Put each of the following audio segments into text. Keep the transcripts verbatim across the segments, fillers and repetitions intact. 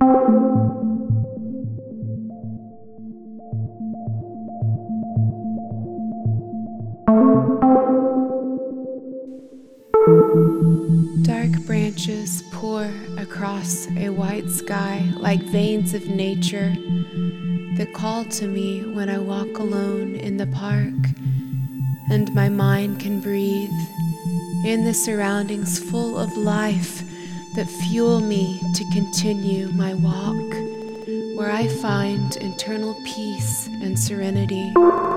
Dark branches pour across a white sky like veins of nature that call to me when I walk alone in the park, and my mind can breathe in the surroundings full of life that fuel me to continue my walk, where I find internal peace and serenity,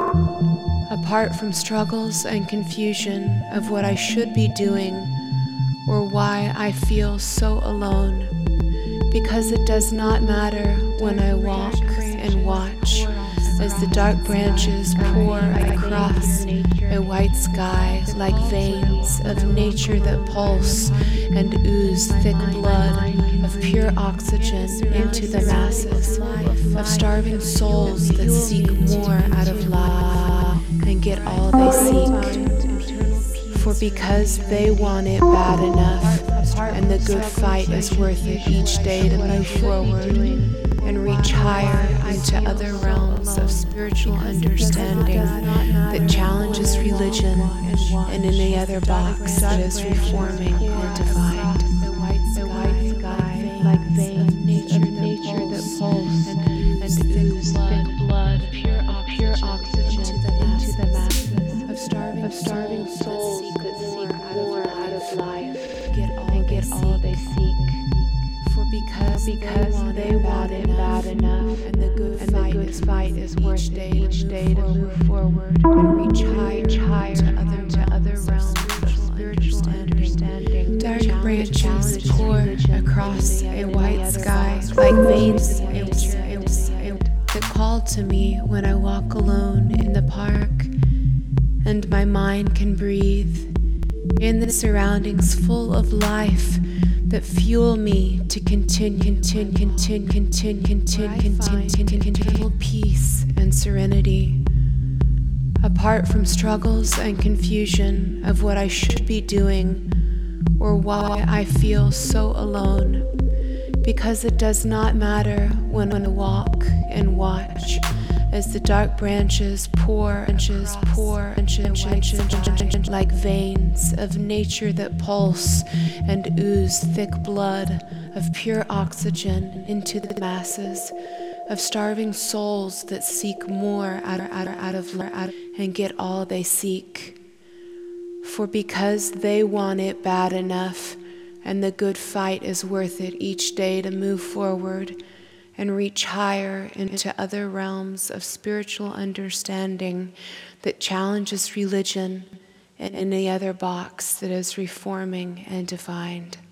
apart from struggles and confusion of what I should be doing or why I feel so alone, because it does not matter when I walk and watch as the dark branches pour across a white sky like veins of nature that pulse and ooze thick blood of pure oxygen into the masses of starving souls that seek more out of life and get all they seek. For because they want it bad enough, and the good fight is worth it each day to move forward and reach higher into other realms of spiritual understanding that challenges religion and any other box that is reforming and defined. The white sky, like veins of nature that pulse and ooze thick blood, pure oxygen into the masses of starving, of starving souls that seek more out of life and get all they seek. For because, because they want it bad enough, and the good and fight, the good is, fight is worth it each day to move forward and reach higher, higher to other, to other realms of spiritual understanding. Dark branches pour across a white sky like veins of nature that call to me when I walk alone in the park, and my mind can breathe in the surroundings full of life that fuel me to continue, continue, continue, continue, continue, continue, continue peace and serenity, apart from struggles and confusion of what I should be doing or why I feel so alone, because it does not matter when I walk and watch as the dark branches pour, branches pour, branches like veins of nature that pulse and ooze thick blood of pure oxygen into the masses of starving souls that seek more out of, out of, out of, out of and get all they seek. For because they want it bad enough, and the good fight is worth it each day to move forward and reach higher into other realms of spiritual understanding that challenges religion and any other box that is reforming and defined.